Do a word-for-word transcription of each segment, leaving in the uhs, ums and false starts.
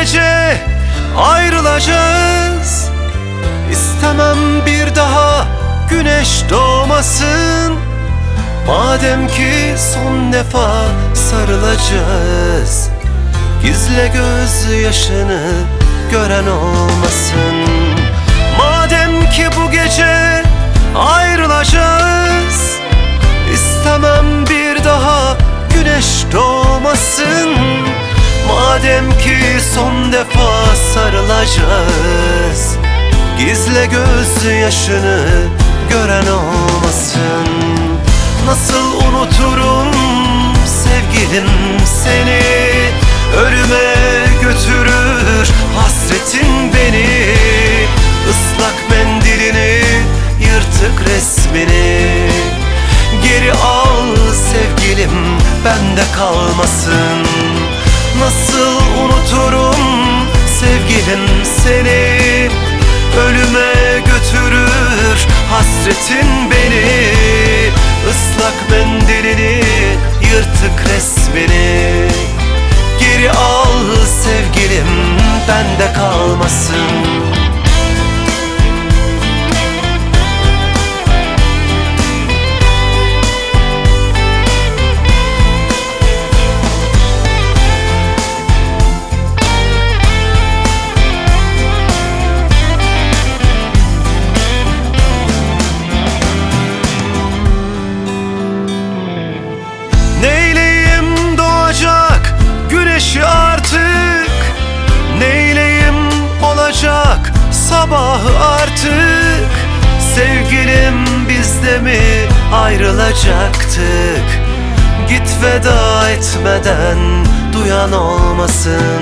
gece ayrılacağız. İstemem bir daha güneş doğmasın. Madem ki son defa sarılacağız, gizle göz yaşını gören olmasın. Madem ki bu gece ayrılacağız, istemem bir daha güneş doğmasın. Madem ki son defa sarılacağız, gizle göz yaşını gören olmasın. Nasıl unuturum sevgilim seni, ölüme götürür hasretin beni. Islak mendilini, yırtık resmini geri al sevgilim, bende kalmasın. Nasıl unuturum sevgilim seni, ölüme götürür hasretin beni. Islak mendilini, yırtık resmini geri al sevgilim, bende kalmasın. Artık neyleyim olacak sabahı artık. Sevgilim biz de mi ayrılacaktık? Git veda etmeden duyan olmasın.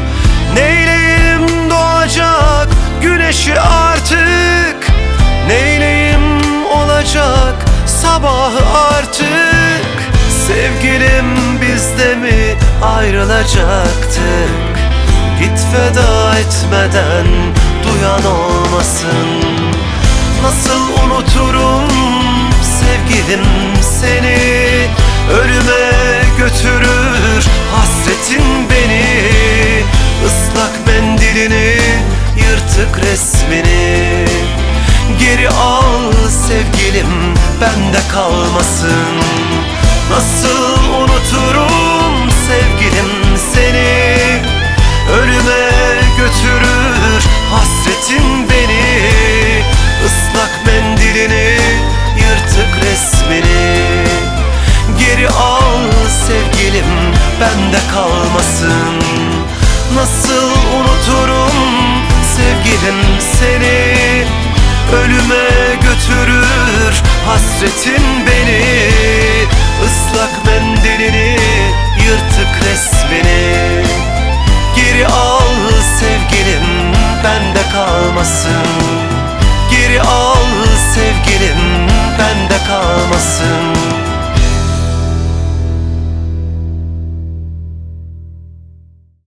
Neyleyim doğacak güneşi artık, neyleyim olacak sabahı artık. Sevgilim biz de mi ayrılacaktık? Git veda etmeden duyan olmasın. Nasıl unuturum sevgilim seni, ölüme götürür hasretin beni. Islak mendilini, yırtık resmini geri al sevgilim, bende kalmasın. Nasıl unuturum sevgilim seni, ölüme götürür hasretin beni. Islak mendilini, yırtık resmini geri al sevgilim, bende kalmasın. Nasıl unuturum sevgilim seni, ölüme götürür hasretin beni. Islak mendilini, yırtık resmini geri al sevgilim, bende kalmasın. Geri al sevgilim, bende kalmasın.